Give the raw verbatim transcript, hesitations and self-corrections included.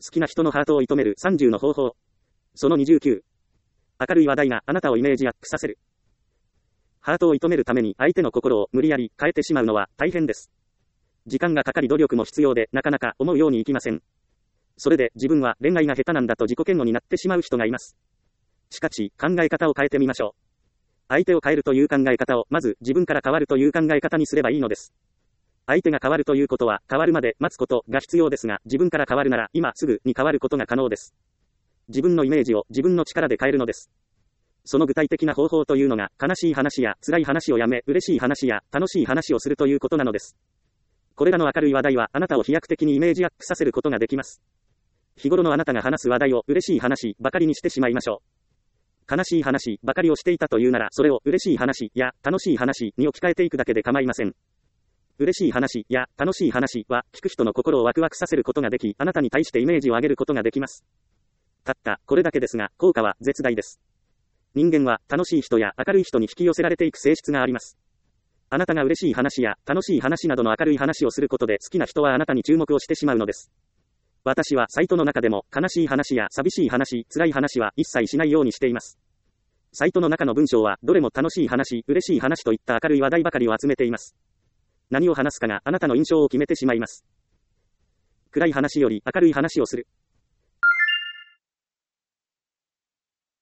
好きな人のハートを射止めるさんじゅうの方法。そのにじゅうきゅう。明るい話題があなたをイメージアップさせる。ハートを射止めるために相手の心を無理やり変えてしまうのは大変です。時間がかかり努力も必要でなかなか思うようにいきません。それで自分は恋愛が下手なんだと自己嫌悪になってしまう人がいます。しかし考え方を変えてみましょう。相手を変えるという考え方をまず自分から変わるという考え方にすればいいのです。相手が変わるということは変わるまで待つことが必要ですが、自分から変わるなら今すぐに変わることが可能です。自分のイメージを自分の力で変えるのです。その具体的な方法というのが悲しい話や辛い話をやめ嬉しい話や楽しい話をするということなのです。これらの明るい話題はあなたを飛躍的にイメージアップさせることができます。日頃のあなたが話す話題を嬉しい話ばかりにしてしまいましょう。悲しい話ばかりをしていたというならそれを嬉しい話や楽しい話に置き換えていくだけで構いません。嬉しい話や楽しい話は聞く人の心をワクワクさせることができ、あなたに対してイメージを上げることができます。たったこれだけですが効果は絶大です。人間は楽しい人や明るい人に引き寄せられていく性質があります。あなたが嬉しい話や楽しい話などの明るい話をすることで好きな人はあなたに注目をしてしまうのです。私はサイトの中でも悲しい話や寂しい話、辛い話は一切しないようにしています。サイトの中の文章はどれも楽しい話、嬉しい話といった明るい話題ばかりを集めています。何を話すかがあなたの印象を決めてしまいます。暗い話より明るい話をする。